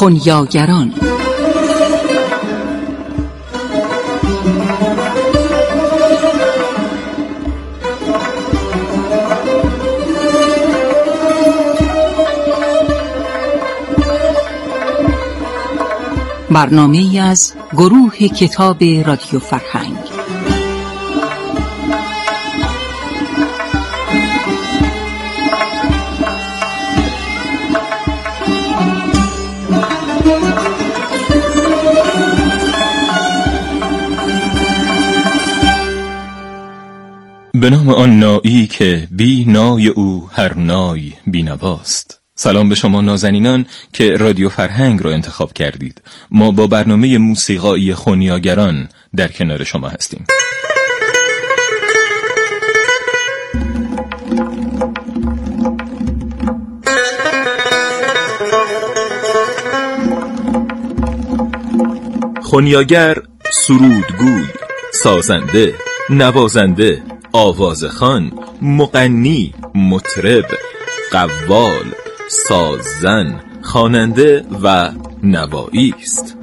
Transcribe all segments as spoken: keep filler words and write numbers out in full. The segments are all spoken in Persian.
خنیاگران. برنامه‌ای از گروه کتاب رادیو فرهنگ. به نام آن نایی که بی نای او هر نای بی نواست. سلام به شما نازنینان که رادیو فرهنگ رو انتخاب کردید. ما با برنامه موسیقایی خنیاگران در کنار شما هستیم. خنیاگر، سرودگوی، سازنده، نوازنده، آوازخوان، مغنی، مطرب، قوال، سازن، خواننده و نوایی است.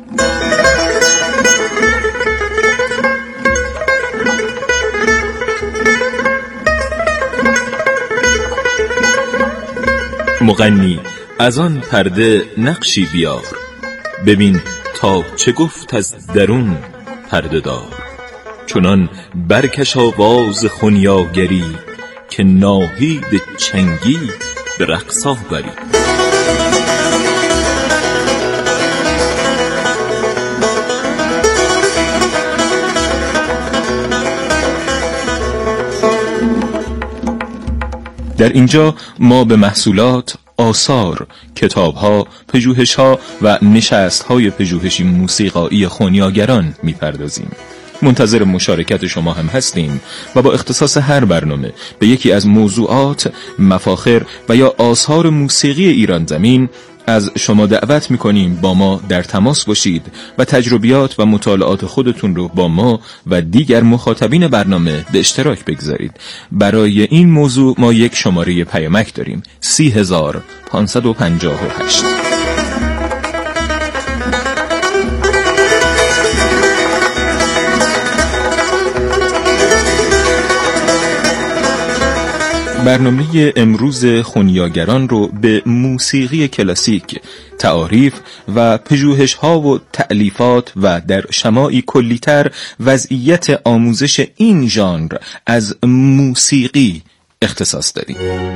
مغنی، از آن پرده نقشی بیار، ببین تا چه گفت از درون پرده دار. چنان برکش آواز خنیاگری که ناهید چنگی به رقص آوری. در اینجا ما به محصولات، آثار، کتاب‌ها، پژوهش‌ها و نشست‌های پژوهشی موسیقایی خنیاگران می‌پردازیم. منتظر مشارکت شما هم هستیم و با اختصاص هر برنامه به یکی از موضوعات، مفاخر و یا آثار موسیقی ایران زمین از شما دعوت می‌کنیم با ما در تماس باشید و تجربیات و مطالعات خودتون رو با ما و دیگر مخاطبین برنامه به اشتراک بگذارید. برای این موضوع ما یک شماره پیامک داریم: سی هزار پانصد و پنجاه و هشت. برنامه امروز خنیاگران رو به موسیقی کلاسیک، تعاریف و پژوهش‌ها و تألیفات و در شماعی کلی‌تر وضعیت آموزش این ژانر از موسیقی اختصاص داریم.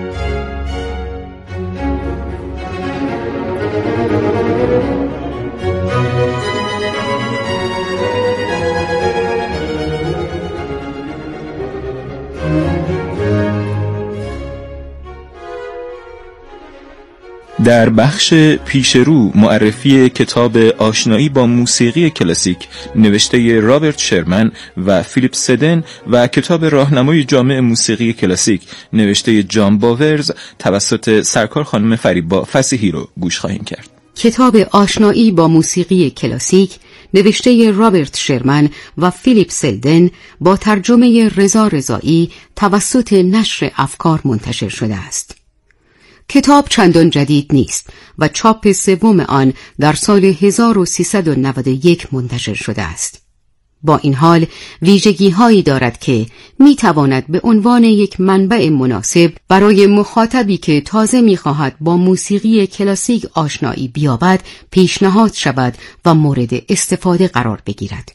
در بخش پیشرو معرفی کتاب آشنایی با موسیقی کلاسیک نوشته رابرت شرمن و فیلیپ سدن و کتاب راهنمای جامع موسیقی کلاسیک نوشته جان باورز توسط سرکار خانم فریبا فصیحی رو گوش خواهیم کرد. کتاب آشنایی با موسیقی کلاسیک نوشته رابرت شرمن و فیلیپ سلدن با ترجمه رضا رضایی توسط نشر افکار منتشر شده است. کتاب چندان جدید نیست و چاپ سوم آن در سال هزار و سیصد و نود و یک منتشر شده است. با این حال ویژگی هایی دارد که می تواند به عنوان یک منبع مناسب برای مخاطبی که تازه می خواهد با موسیقی کلاسیک آشنایی بیابد پیشنهاد شود و مورد استفاده قرار بگیرد.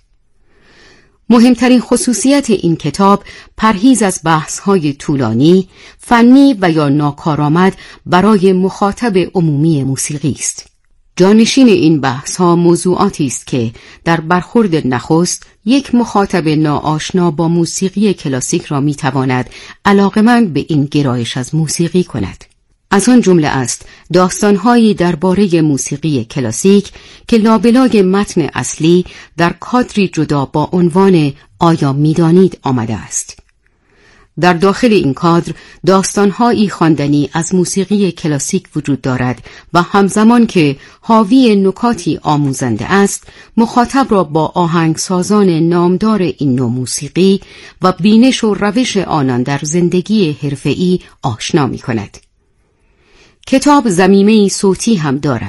مهمترین خصوصیت این کتاب پرهیز از بحث‌های طولانی، فنی و یا ناکارآمد برای مخاطب عمومی موسیقی است. جانشین این بحث‌ها موضوعاتی است که در برخورد نخست یک مخاطب ناآشنا با موسیقی کلاسیک را می‌تواند علاقه‌مند به این گرایش از موسیقی کند. از آن جمله است داستان‌هایی درباره موسیقی کلاسیک که لابلای متن اصلی در کادری جدا با عنوان آیا می‌دانید آمده است. در داخل این کادر داستان‌هایی خواندنی از موسیقی کلاسیک وجود دارد و همزمان که حاوی نکاتی آموزنده است، مخاطب را با آهنگسازان نامدار این نوع موسیقی و بینش و روش آنان در زندگی حرفه‌ای آشنا می‌کند. کتاب ضمیمه‌ای صوتی هم دارد.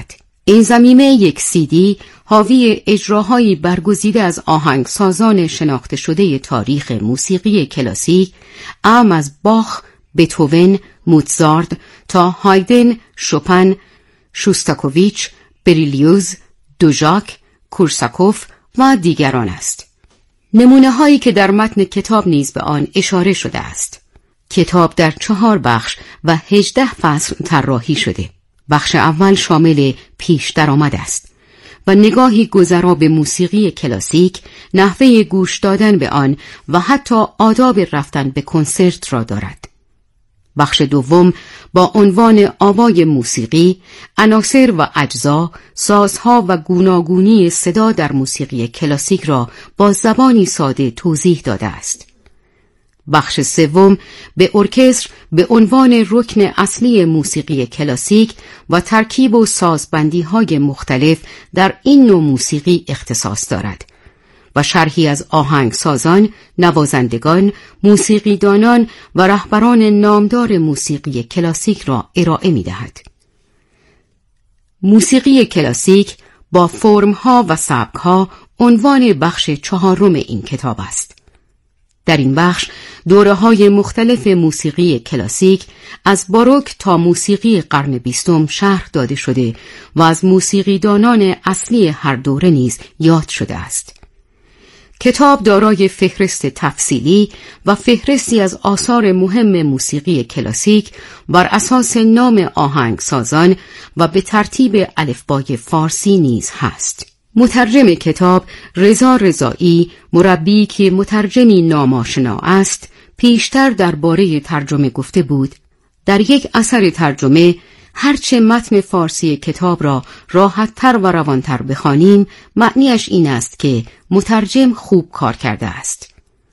این ضمیمه یک سیدی حاوی اجراهایی برگزیده از آهنگسازان شناخته شده تاریخ موسیقی کلاسیک، اعم از باخ، بتهوون، موتزارت تا هایدن، شوپن، شوستاکوویچ، بریلیوز، دوژاک، کورساکوف و دیگران است. نمونه هایی که در متن کتاب نیز به آن اشاره شده است. کتاب در چهار بخش و هجده فصل طراحی شده. بخش اول شامل پیش درآمد است و نگاهی گذرا به موسیقی کلاسیک، نحوه گوش دادن به آن و حتی آداب رفتن به کنسرت را دارد. بخش دوم با عنوان آوای موسیقی، عناصر و اجزا، سازها و گوناگونی صدا در موسیقی کلاسیک را با زبانی ساده توضیح داده است. بخش سوم به ارکستر به عنوان رکن اصلی موسیقی کلاسیک و ترکیب و سازبندی‌های مختلف در این نوع موسیقی اختصاص دارد و شرحی از آهنگسازان، نوازندگان، موسیقیدانان و رهبران نامدار موسیقی کلاسیک را ارائه می‌دهد. موسیقی کلاسیک با فرم‌ها و سبک‌ها عنوان بخش چهارم این کتاب است. در این بخش دوره‌های مختلف موسیقی کلاسیک از باروک تا موسیقی قرن بیستم شرح داده شده و از موسیقیدانان اصلی هر دوره نیز یاد شده است. کتاب دارای فهرست تفصیلی و فهرستی از آثار مهم موسیقی کلاسیک بر اساس نام آهنگسازان و به ترتیب الفبای فارسی نیز هست. مترجم کتاب رضا رضایی، مربی که مترجمی ناماشنا است، پیشتر درباره ترجمه گفته بود: در یک اثر ترجمه هرچه متن فارسی کتاب را راحت‌تر و روان‌تر بخوانیم، معنیش این است که مترجم خوب کار کرده است.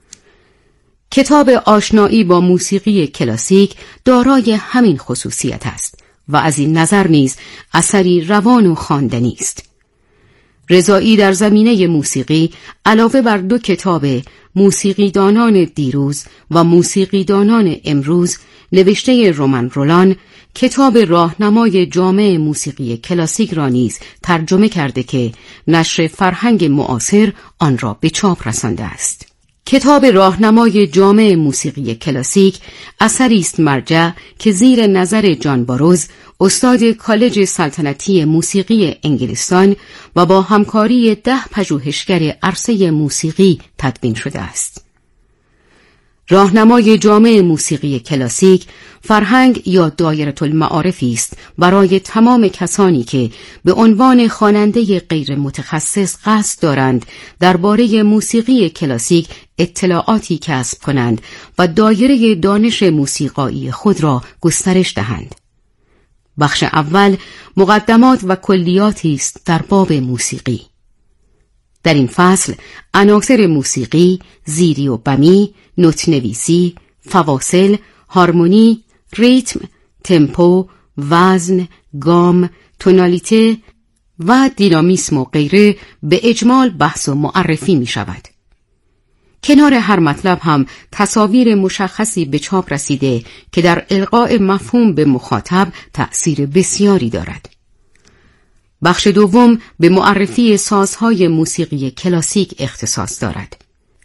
کتاب آشنایی با موسیقی کلاسیک دارای همین خصوصیت است و از این نظر نیز اثری روان و خواندنی است. رضایی در زمینه موسیقی علاوه بر دو کتاب موسیقیدانان دیروز و موسیقیدانان امروز نوشته رومن رولان، کتاب راهنمای جامع موسیقی کلاسیک را نیز ترجمه کرده که نشر فرهنگ معاصر آن را به چاپ رسانده است. کتاب راهنمای جامع موسیقی کلاسیک اثری است مرجع که زیر نظر جان باروز، استاد کالج سلطنتی موسیقی انگلستان و با همکاری ده پژوهشگر عرصه موسیقی تدوین شده است. راهنمای جامع موسیقی کلاسیک فرهنگ یا دایره المعارفی است برای تمام کسانی که به عنوان خواننده غیر متخصص قصد دارند درباره موسیقی کلاسیک اطلاعاتی کسب کنند و دایره دانش موسیقایی خود را گسترش دهند. بخش اول مقدمات و کلیاتی است در باب موسیقی. در این فصل عناصر موسیقی، زیری و بمی، نوت‌نویسی، فواصل، هارمونی، ریتم، تمپو، وزن، گام، تونالیته و دینامیسم و غیره به اجمال بحث و معرفی می شود. کنار هر مطلب هم تصاویر مشخصی به چاپ رسیده که در القاء مفهوم به مخاطب تأثیر بسیاری دارد. بخش دوم به معرفی سازهای موسیقی کلاسیک اختصاص دارد.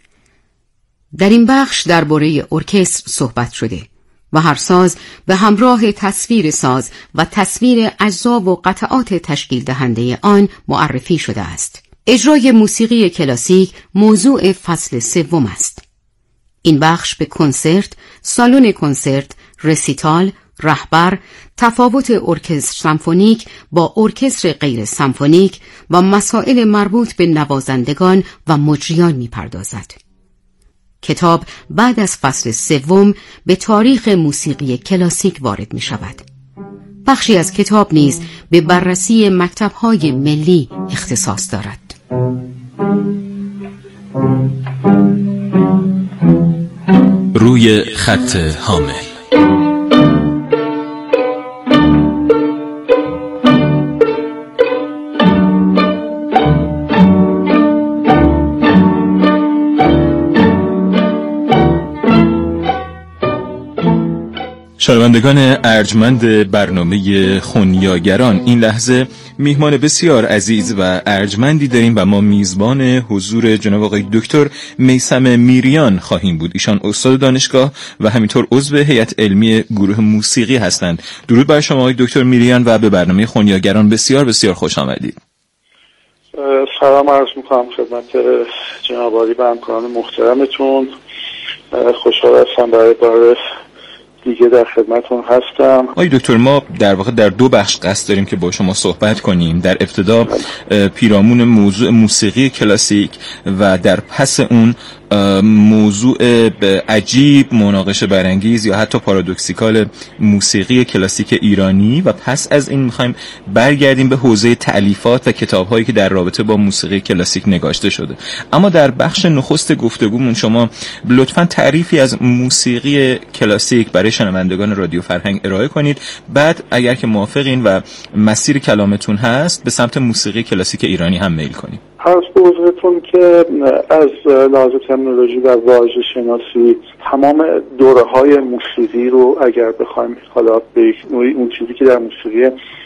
در این بخش درباره ارکستر صحبت شده و هر ساز به همراه تصویر ساز و تصویر اجزا و قطعات تشکیل دهنده آن معرفی شده است. اجرای موسیقی کلاسیک موضوع فصل سوم است. این بخش به کنسرت، سالن کنسرت، رسیتال، رهبر، تفاوت ارکستر سمفونیک با ارکستر غیر سمفونیک و مسائل مربوط به نوازندگان و مجریان می‌پردازد. کتاب بعد از فصل سوم به تاریخ موسیقی کلاسیک وارد می‌شود. بخشی از کتاب نیز به بررسی مکتب‌های ملی اختصاص دارد. روی خط حامل. شنوندگان ارجمند برنامه خنیاگران، این لحظه میهمان بسیار عزیز و ارجمندی داریم و ما میزبان حضور جناب آقای دکتر میثم میریان خواهیم بود. ایشان استاد دانشگاه و همینطور عضو هیئت علمی گروه موسیقی هستند. درود بر شما آقای دکتر میریان و به برنامه خنیاگران بسیار بسیار خوش آمدید. سلام عرض میکنم خدمت جناب عالی و همکاران محترمتون. خوشحال هستم برای بار دیگه در خدمتون هستم. آقای دکتر، ما در واقع در دو بخش قصد داریم که با شما صحبت کنیم. در ابتدا پیرامون موضوع موسیقی کلاسیک و در پس اون موضوع عجیب، مناقشه برانگیز یا حتی پارادوکسیکال موسیقی کلاسیک ایرانی و پس از این میخوایم برگردیم به حوزه تألیفات و کتاب‌هایی که در رابطه با موسیقی کلاسیک نگاشته شده. اما در بخش نخست گفتگومون شما لطفاً تعریفی از موسیقی کلاسیک برای شنوندگان رادیو فرهنگ ارائه کنید. بعد اگر که موافقین و مسیر کلامتون هست به سمت موسیقی کلاسیک ایرانی هم میل کنیم. عرض به حضورتون که از لحاظ ترمینولوژی و واژه شناسی تمام دوره‌های موسیقی رو اگر بخوایم حالا به نوعی اون چیزی که در موسیقی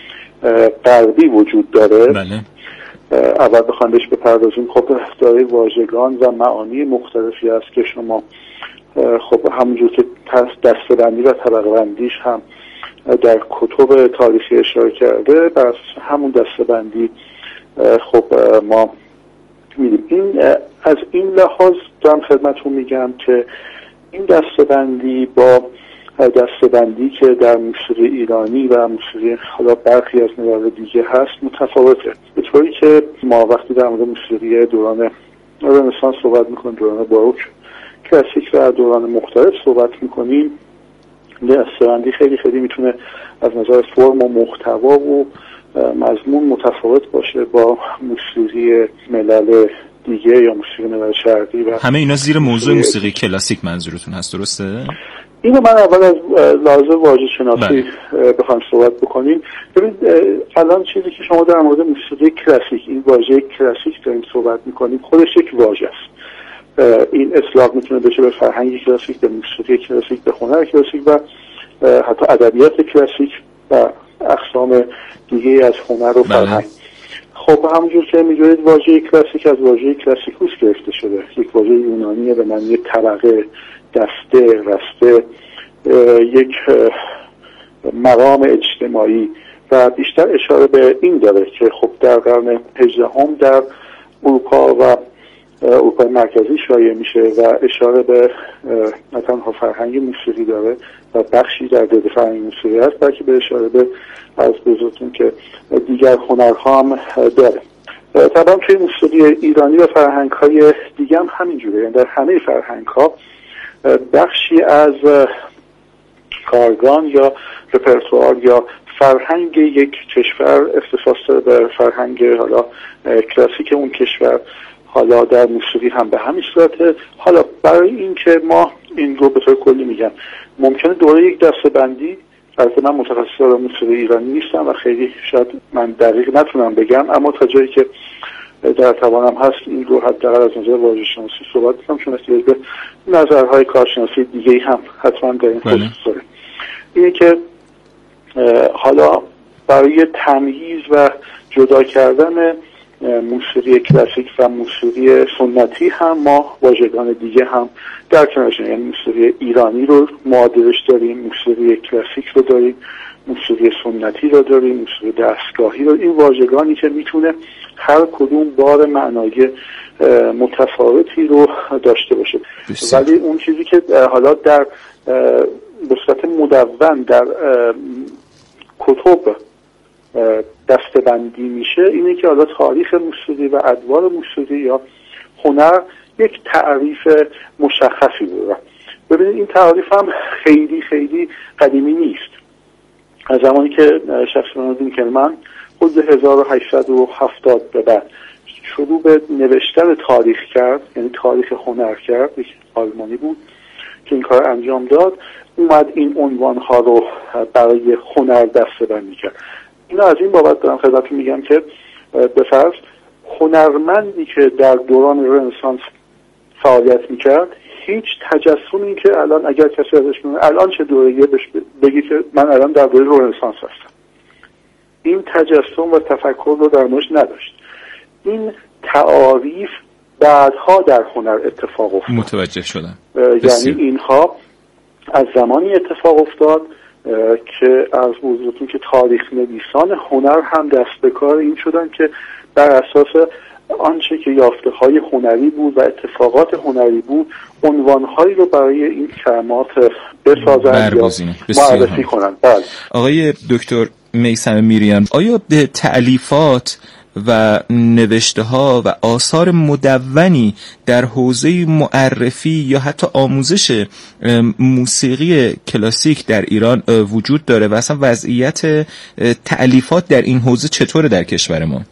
غربی وجود داره بله. اول بخوایم بهش بپردازیم، خب داره واژگان و معانی مختلفی هست که شما خب همونجور که دسته‌بندی و طبقه‌بندیش هم در کتب تاریخی اشاره کرده، بر همون دسته‌بندی خب ما میدیم. این از این لحاظ دارم خدمتون میگم که این دسته‌بندی با دسته‌بندی که در موسیقی ایرانی و موسیقی حالا برخی از نوار دیگه هست متفاوته. به طوری که ما وقتی در مورد موسیقی دوران رنسانس صحبت میکنیم، دوران باروک کلاسیک و دوران مختلف صحبت میکنیم، دسته‌بندی خیلی خیلی میتونه از نظر فرم و محتوا و مضمون متفاوت باشه با موسیقی ملل دیگه یا موسیقی ملل شرقی. و همه اینا زیر موضوع موسیقی کلاسیک منظورتون هست، درسته؟ اینو من اول از لحاظ واژه شناسی بخوام صحبت بکنیم. ببینید الان چیزی که شما در مورد موسیقی کلاسیک، این واژه کلاسیک داریم صحبت میکنیم، خودش یک واژه است. این اطلاق میتونه بشه به فرهنگ کلاسیک، به موسیقی کلاسیک، به هنر کلاسیک و حتی ادبیات کلاسیک و اقسام دیگه از هنر و فرهنگ. خب همونجور که می‌دونید واژه کلاسیک از واژه کلاسیکوس گرفته شده، یک واژه یونانیه به معنی طبقه، دسته، رسته، یک مقام اجتماعی و بیشتر اشاره به این داره که خب در قرن هجدهم در اروپا و اروپای مرکزی شایع میشه و اشاره به نه تنها فرهنگ موسیقی داره و بخشی در دل فرهنگ موسیقی هست، بلکه به اشاره به از بزرگتون که دیگر هنرها هم داره. طبعا توی موسیقی ایرانی و فرهنگ های دیگه هم همینجوره، یعنی در همه فرهنگ ها بخشی از کارگان یا رپرتوار یا فرهنگ یک کشور اختصاص داره به فرهنگ حالا کلاسیک اون کشور، حالا در موسیقی هم به همین صورته. حالا برای این که ما این رو به طور کلی میگم ممکنه دوره یک دسته‌بندی، البته من متخصص در موسیقی ایرانی نیستم و خیلی شاید من دقیق نتونم بگم، اما تا جایی که در توانم هست این رو حداقل از نظر واژه شناسی صحبت کنم، چون احتیاج به نظرهای کارشناسی دیگه هم حتما در این خصوص داره. اینه که حالا برای تمییز و جدا کردن موسیقی کلاسیک و موسیقی سنتی هم ما واژگان دیگه هم در کنارش، یعنی موسیقی ایرانی رو معادلش داریم، موسیقی کلاسیک رو داریم، موسیقی سنتی رو داریم، موسیقی دستگاهی رو. این واژگانی که میتونه هر کدوم بار معنایی متفاوتی رو داشته باشه، ولی اون چیزی که حالا در به صورت مدون در کتب دسته‌بندی میشه اینه که حالا تاریخ موسیقی و ادوار موسیقی یا هنر یک تعریف مشخصی داره. ببینید این تعریف هم خیلی خیلی قدیمی نیست. از زمانی که شکسپیر وینکلمن حدود هزار و هشتصد و هفتاد به بعد شروع به نوشتن تاریخ کرد، یعنی تاریخ هنر کرد، یک آلمانی بود که این کار انجام داد، اومد این عنوانها رو برای هنر دسته‌بندی کرد. اینا از این بابت دارم خدمتتون میگم که به فرض هنرمندی که در دوران رنسانس فعالیت میکرد هیچ تجسمی که الان اگر کسی ازش میگه الان چه دوره‌ایه بگی که من الان در دوره رنسانس هستم، این تجسم و تفکر رو در موردش نداشت. این تعاریف بعدها در هنر اتفاق افتاد. متوجه شدم. یعنی اینها از زمانی اتفاق افتاد که از حضورتون که تاریخ نویسان هنر هم دست به کار این شدن که بر اساس آنچه که یافته‌های هنری بود و اتفاقات هنری بود عنوان‌هایی رو برای این کلمات بسازن یا معرفی کنن. بله. آقای دکتر میثم میریان، آیا به تألیفات و نوشته ها و آثار مدونی در حوزه معرفی یا حتی آموزش موسیقی کلاسیک در ایران وجود داره و اصلا وضعیت تألیفات در این حوزه چطوره در کشور ما؟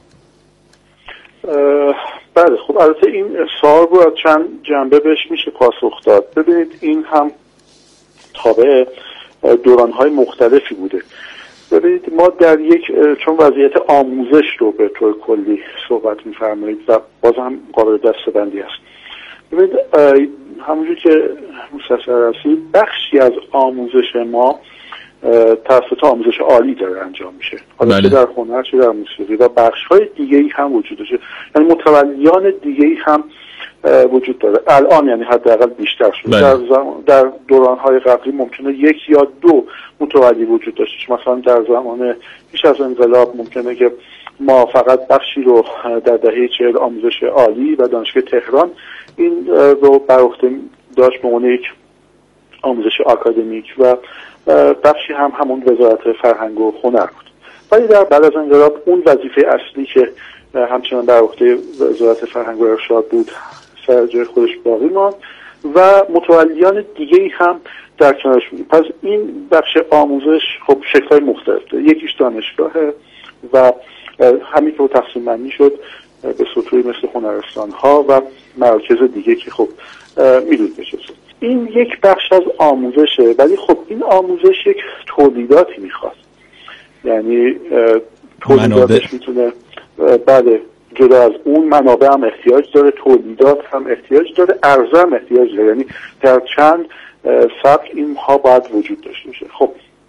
بله، خب البته این سوال رو از چند جنبه بهش میشه پاسخ داد. ببینید این هم تابع دوران‌های مختلفی بوده. ببینید ما در یک چون وضعیت آموزش رو به طور کلی صحبت می‌فرمایید و باز هم قابل دسته‌بندی است. ببینید همونجور که مستشار هستید بخشی از آموزش ما توسط آموزش عالی داره انجام میشه، حالا چه در هنر چه در موسیقی، و بخش‌های دیگه‌ای هم وجود داره، یعنی متولیان دیگه‌ای هم وجود داره الان، یعنی حداقل بیشتر شده. در زمان در دوران‌های قبلی ممکنه یک یا دو متولی وجود داشته، مثلا در زمان پیش از انقلاب ممکنه که ما فقط بخشی رو در دهه چهل آموزش عالی و دانشگاه تهران این رو بر عهده داشت به عنوان یک آموزش آکادمیک و بخشی هم همون وزارت فرهنگ و هنر بود. ولی در بعد از انقلاب اون وظیفه اصلی که همچنان بر عهده وزارت فرهنگ و ارشاد بود سر جای خودش باقی ماند و متولیان دیگه‌ای هم در کنارش بود. پس این بخش آموزش خب شکل‌های مختلف داره. یکیش دانشگاهه و همین که تقسیم بندی شد به سطوحی مثل هنرستان‌ها و مراکز دیگه که خب میدونید بشه. این یک بخش از آموزشه، ولی خب این آموزش یک تولیداتی میخواد، یعنی تولیداتش میتونه بله جدا از اون منابع هم احتیاج داره، تولیدات هم احتیاج داره، عرضه هم احتیاج داره، یعنی در چند سبک اینها باید وجود داشته باشه. خب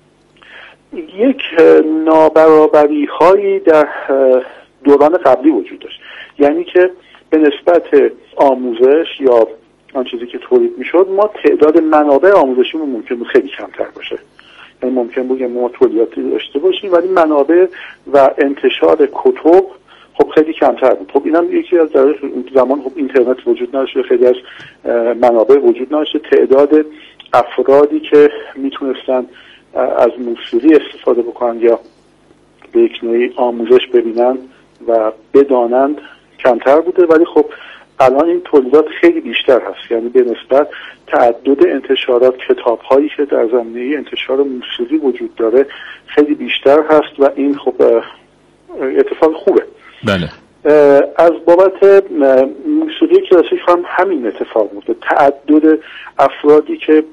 یک نابرابری هایی در دوران قبلی وجود داشت، یعنی که به نسبت آموزش یا آن چیزی که تولید میشد ما تعداد منابع آموزشیمون ممکن بود خیلی کمتر باشه، یعنی ممکن بود ما تولیداتی داشته باشیم ولی منابع و انتشار کتب خب خیلی کمتر بود. خب اینم یکی از دلایل زمان خب اینترنت وجود نداشت، خیلی از منابع وجود نداشت، تعداد افرادی که میتونستن از موسیقی استفاده بکنن یا به یک نوعی آموزش ببینن و بدانند کمتر بوده، ولی خب الان این تولیدات خیلی بیشتر هست، یعنی به نسبت تعدد انتشارات کتاب هایی که در زمینه انتشار موسیقی وجود داره خیلی بیشتر هست و این خب اتفاق خوبه. بله. از بابت موسیقی کلاسیک هم همین اتفاق بوده، تعدد افرادی که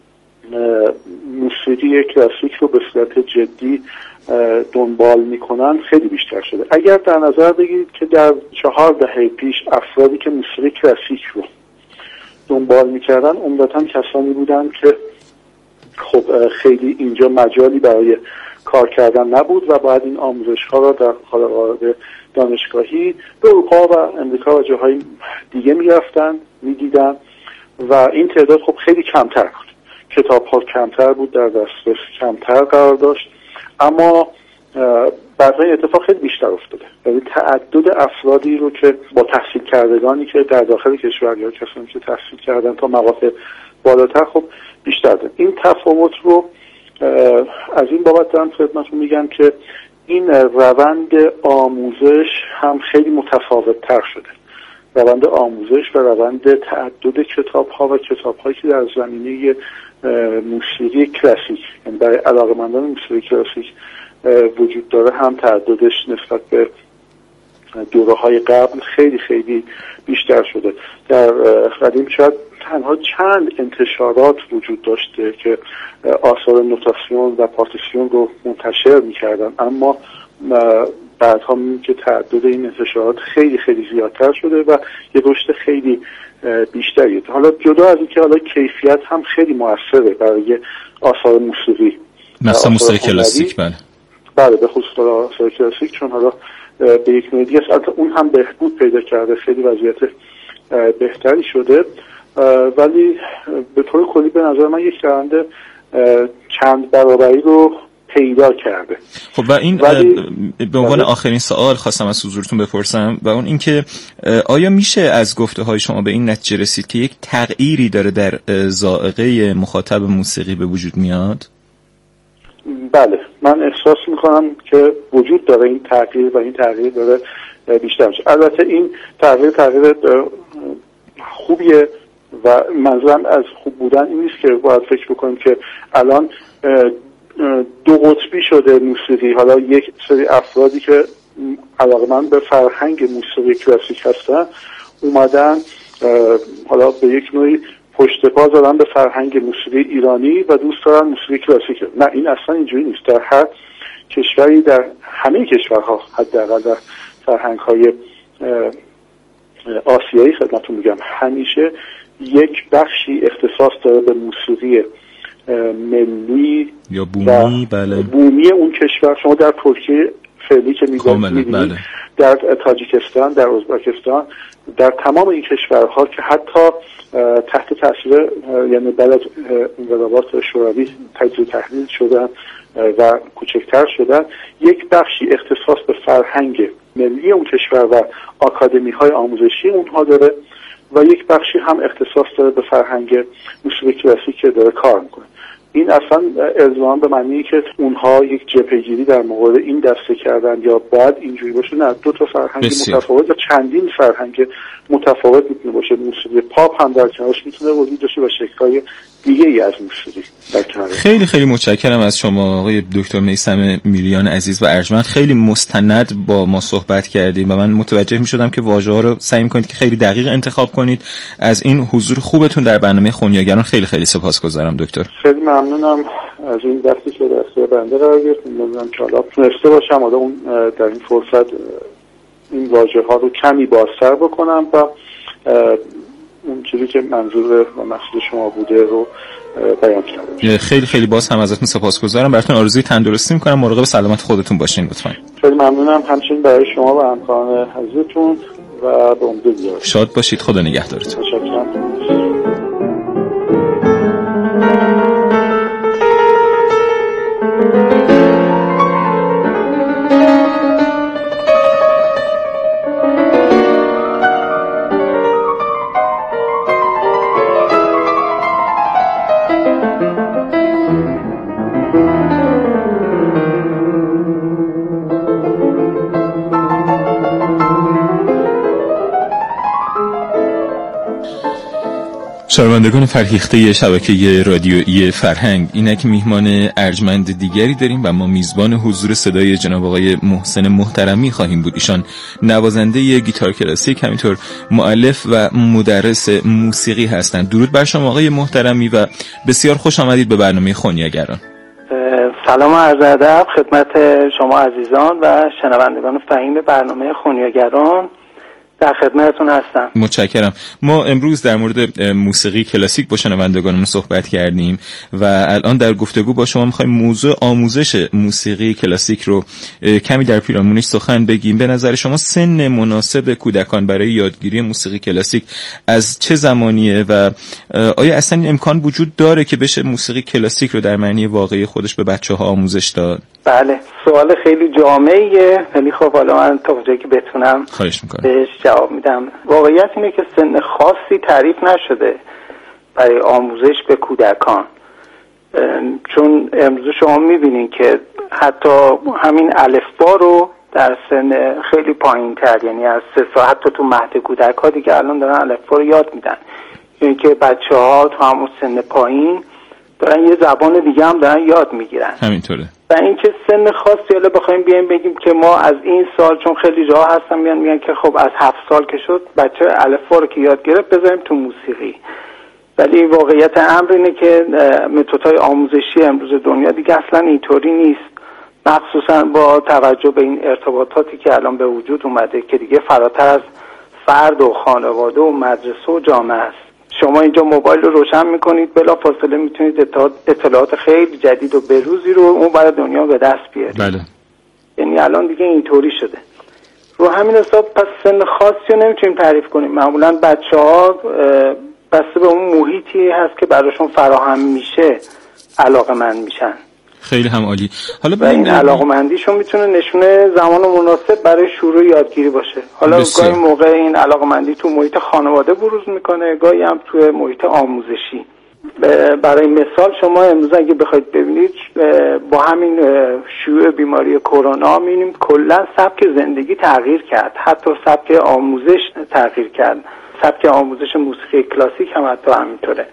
موسیقی کلاسیک رو به صورت جدی دنبال میکنن خیلی بیشتر شده. اگر در نظر بگیرید که در چهار دهه پیش افرادی که موسیقی کلاسیک رو دنبال میکردن عمدتاً کسانی بودن که خب خیلی اینجا مجالی برای کار کردن نبود و باید این آموزش ها را در قالب دانشگاهی به اروپا و امریکا و جاهای دیگه میرفتن میدیدن و این تعداد خب خیلی کمتر بود، کتاب ها کمتر بود، در دسترس کمتر قرار داشت، اما بعد این اتفاق خیلی بیشتر افتاده، یعنی تعدد افرادی رو که با تحصیل کردگانی که در داخل کشور یا کسانی که تحصیل کردن تا مقاطع بالاتر خب بیشتر ده. این تفاوت رو از این بابت دارم خدمتتون میگم که این روند آموزش هم خیلی متفاوت تر شده، روند آموزش و روند تعدد کتاب ها و کتاب هایی که در زمینه موسیقی کلاسیک یعنی برای علاقه‌مندان موسیقی کلاسیک وجود داره هم تعدادش نسبت به دوره های قبل خیلی خیلی بیشتر شده. در قدیم شاید تنها چند انتشارات وجود داشته که آثار نوتاسیون و پارتیسیون رو منتشر می‌کردن، اما بعدها می‌بینیم که تعدد این انتشارات خیلی خیلی زیادتر شده و یه رشد خیلی بیشتریه. حالا جدا از اینکه حالا کیفیت هم خیلی موثره برای آثار موسیقی، مثلا موسیقی کلاسیک. بله بله به خصوص آثار کلاسیک، چون حالا به یک نوعی است البته اون هم بهبود پیدا کرده، خیلی وضعیت بهتری شده، ولی به طور کلی به نظر من یک روند چند برابری رو پیدا کرده. خب و این ولی... به عنوان آخرین سوال خواستم از حضورتون بپرسم و اون اینکه آیا میشه از گفته های شما به این نتیجه رسید که یک تغییری داره در ذائقه مخاطب موسیقی به وجود میاد؟ بله، من احساس میکنم که وجود داره این تغییر و این تغییر داره بیشتر میشه. البته این تغییر تغییر خوبیه و منظورم از خوب بودن این نیست که باید فکر بکنیم که الان دو قطبی شده موسیقی. حالا یک سری افرادی که علاقه‌مند به فرهنگ موسیقی کلاسیک هستن اومدن حالا به یک نوعی پشت پا زدن به فرهنگ موسیقی ایرانی و دوست دارن موسیقی کلاسیک. نه، این اصلا اینجوری نیست. در هر کشوری، در همه کشورها، حداقل در فرهنگ‌های آسیایی خدمتتون میگم، همیشه یک بخشی اختصاص داره به موسیقی ملی یا بومی. بله. بومی اون کشور. شما در ترکیه فعلی که می‌بینید، بله. در تاجیکستان، در ازبکستان، در تمام این کشورها که حتی تحت تاثیر یعنی بعد از انقلابات شوروی تجزیه و تحلیل شدن و کوچکتر شدن، یک بخشی اختصاص به فرهنگ ملی اون کشور و آکادمی‌های آموزشی اونها داره و یک بخشی هم اختصاص داره به فرهنگ موسیقی کلاسیک که داره کار میکنه. این اصلا الزاما به معنی که اونها یک جبهه‌گیری در مقابل این دسته کردن یا باید اینجوری باشه. نه، دو تا فرهنگ بسیار متفاوت یا چندین فرهنگ متفاوت میتونه باشه. موسیقی پاپ هم در کنارش میتونه وجود داشته و شکل‌های دیگه ای از موسیقی در کنارش. خیلی خیلی متشکرم از شما آقای دکتر میثم میریان عزیز و ارجمند. خیلی مستند با ما صحبت کردید و من متوجه میشدم که واژه‌ها رو سعی می‌کنید که خیلی دقیق انتخاب کنید. از این حضور خوبتون در برنامه خونیاگران خیلی خیلی سپاسگزارم دکتر. خیلی ممنونم از این دستی که دسته بنده قرار گرفت. می‌دونم که حالا تونسته باشم حالا اون در این فرصت این واژه‌ها رو کمی بازتر بکنم و اون چیزی که منظور و مقصود شما بوده رو بیان کردم. خیلی خیلی باز هم ازتون سپاسگزارم. براتون آرزوی تندرستی می‌کنم. مراقب سلامت خودتون باشین لطفاً. خیلی ممنونم همچنین برای شما و همکاران عزیزتون و به امید دیدار. شاد باشید. خدا نگهدارتون. تشکرم. شنوندگان فرهیخته شبکه رادیویی فرهنگ، اینک میهمان ارجمند دیگری داریم و ما میزبان حضور صدای جناب آقای محسن محترمی خواهیم بود. ایشان نوازنده گیتار کلاسیک، همینطور مؤلف و مدرس موسیقی هستند. درود بر شما آقای محترمی و بسیار خوش آمدید به برنامه خونیاگران. سلام و عرض ادب خدمت شما عزیزان و شنوندگان فهیم برنامه خونیاگران. در خدمتتون هستم. متشکرم. ما امروز در مورد موسیقی کلاسیک با شنوندگانمون صحبت کردیم و الان در گفتگو با شما می‌خوایم موضوع آموزش موسیقی کلاسیک رو کمی در پیرامونش سخن بگیم. به نظر شما سن مناسب کودکان برای یادگیری موسیقی کلاسیک از چه زمانیه و آیا اصلا این امکان وجود داره که بشه موسیقی کلاسیک رو در معنی واقعی خودش به بچه‌ها آموزش داد؟ بله، سوال خیلی جامعیه، ولی خب حالا من تا جایی که بتونم خواهش می‌کنم بهش جواب میدم. واقعیت اینه که سن خاصی تعریف نشده برای آموزش به کودکان، چون امروز شما میبینین که حتی همین الفبا رو در سن خیلی پایین تر، یعنی از سه سال، حتی تو مهد کودک ها دیگه الان دارن الفبا رو یاد میدن. یعنی که بچه ها تو همون سن پایین دارن یه زبان دیگه هم دارن یاد میگیرن. همینطوره. و اینکه سن خاصی حالا بخوایم بیایم بگیم که ما از این سال، چون خیلی جاها هستن میان میگن که خب از هفت سال که شد بچه الفبا رو که یاد گرفت بذاریم تو موسیقی، ولی واقعیت امر اینه که متدهای آموزشی امروز دنیا دیگه اصلا اینطوری نیست. مخصوصا با توجه به این ارتباطاتی که الان به وجود اومده که دیگه فراتر از فرد و خانواده و مدرسه و جامعه است. شما اینجا موبایل رو روشن میکنید، بلافاصله میتونید اطلاعات خیلی جدید و بروزی رو اون برای دنیا به دست بیارید. بله. یعنی الان دیگه اینطوری شده. رو همین حساب پس سن خاصی رو نمیتونیم تعریف کنیم. معمولا بچه‌ها بسته به اون محیطی هست که براشون فراهم میشه علاقه‌مند میشن. خیلی هم عالی. حالا و این علاقه‌مندیشون میتونه نشونه زمان مناسب برای شروع یادگیری باشه. حالا بسیار. گاهی موقع این علاقه‌مندی تو محیط خانواده بروز میکنه، گاهی هم تو محیط آموزشی. برای مثال شما امروز اگه بخواید ببینید با همین شیوع بیماری کرونا می‌بینیم کلا سبک زندگی تغییر کرد، حتی سبک آموزش تغییر کرد. سبک آموزش موسیقی کلاسیک هم حتی همینطوره.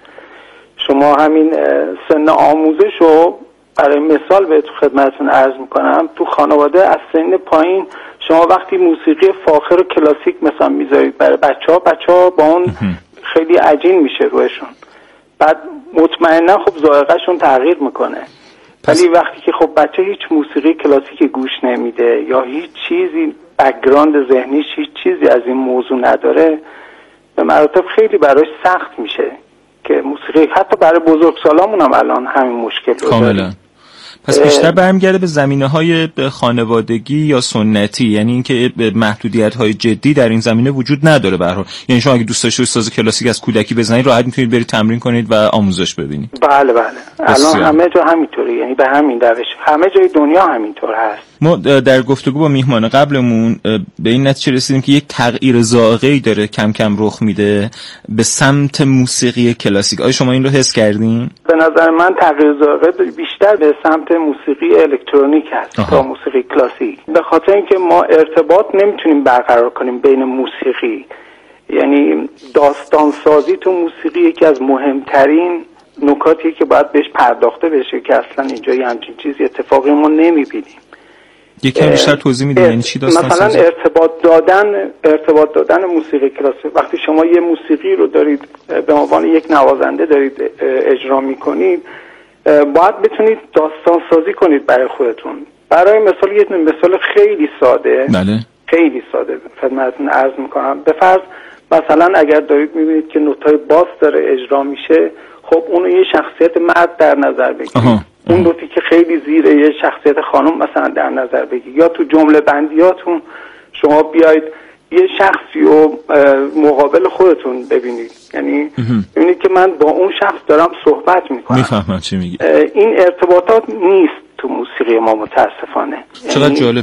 شما همین سن آموزش رو برای مثال به تو خدمتتون عرض میکنم، تو خانواده از سن پایین شما وقتی موسیقی فاخر و کلاسیک مثلا میذارید برای بچه‌ها، بچه‌ها با اون خیلی عجین میشه روشون، بعد مطمئنا خب ذائقه‌شون تغییر میکنه. ولی وقتی که خب بچه هیچ موسیقی کلاسیکی گوش نمیده یا هیچ چیزی بک‌گراند ذهنیش هیچ چیزی از این موضوع نداره، به مراتب خیلی براش سخت میشه که موسیقی، حتی برای بزرگسالامون هم الان همین مشکل رو داره. کاملا. پس بیشتر برمیگرده به زمینه‌های خانوادگی یا سنتی، یعنی اینکه محدودیت‌های جدی در این زمینه وجود نداره به هر حال. یعنی شما اگه دوست داشتید ساز کلاسیک از کودکی بزنید راحت میتونید برید تمرین کنید و آموزش ببینید. بله بله. الان همه جا همینطوره، یعنی به همین روش همه جای دنیا همینطور هست. ما در گفتگو با میهمان قبلمون به این نتیجه رسیدیم که یک تغییر ذائقه‌ای داره کم کم رخ میده به سمت موسیقی کلاسیک. آیا شما این رو حس کردین؟ به نظر من تغییر ذائقه بیشتر به سمت موسیقی الکترونیک هست تا موسیقی کلاسیک، به خاطر اینکه ما ارتباط نمیتونیم برقرار کنیم بین موسیقی. یعنی داستان سازی تو موسیقی یکی از مهمترین نکاتی که باید بهش پرداخته بشه که اصلا اینجا یه همچین چیزی اتفاقی ما نمیبینیم. یکی بیشتر توضیح میدید یعنی چی داستان مثلا سازی؟ ارتباط دادن ارتباط دادن موسیقی کلاسیک. وقتی شما یه موسیقی رو دارید به عنوان یک نوازنده دارید اجرا میکنید، باید بتونید داستان سازی کنید برای خودتون. برای مثال یه مثال خیلی ساده، بله. خیلی ساده خدمتتون عرض میکنم. به فرض مثلا اگر دارید میبینید که نوتای باس داره اجرا میشه، خب اونو یه شخصیت مرد در نظر بگیرید، اون نوتی که خیلی زیره یه شخصیت خانم مثلا در نظر بگیرید، یا تو جمله بندیاتون شما بیاید یه شخصی رو مقابل خودتون ببینید، یعنی ببینید که من با اون شخص دارم صحبت میکنم. میفهمم چی میگی. این ارتباطات نیست تو موسیقی ما متاسفانه. چقدر یعنی... جالب.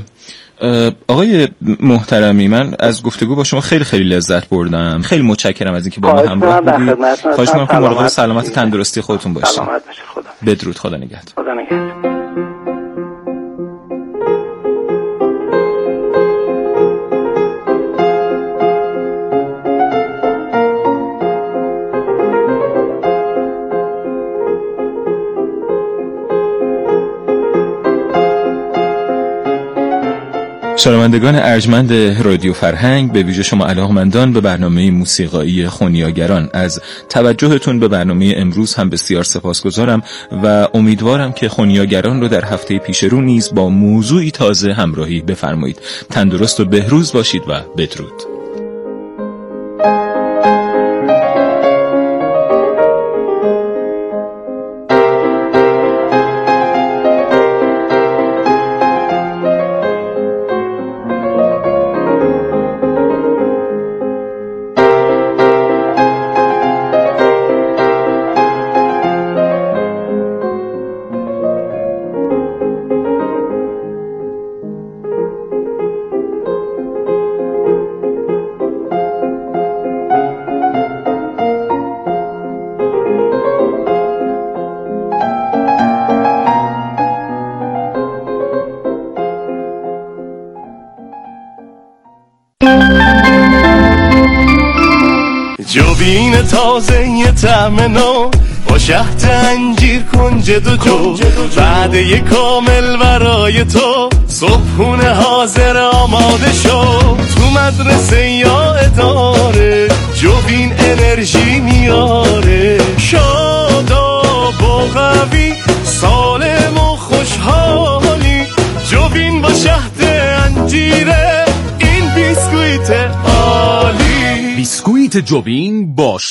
آقای محترمی، من از گفتگو با شما خیلی خیلی لذت بردم. خیلی متشکرم از اینکه با ما همراه بودید. خواهش می‌کنم که مراقب سلامت تندرستی خودتون باشید. سلامت باشید. خدا. بدرود. خدا نگهدار. خدا نگهدار. شنوندگان ارجمند رادیو فرهنگ، به ویژه شما علاقه‌مندان به برنامه موسیقایی خونیاگران، از توجهتون به برنامه امروز هم بسیار سپاسگزارم و امیدوارم که خونیاگران رو در هفته پیش رو نیز با موضوعی تازه همراهی بفرمایید. تندرست و بهروز باشید و بدرود. جوبین تازه یه طعم نو با شهد انجیر کنج دو جو، وعده یه کامل برای تو، صبحونه حاضر آماده شو. تو مدرسه یا اداره جوبین انرژی میاره، شاداب و قوی، سالم و خوشحالی، جوبین باش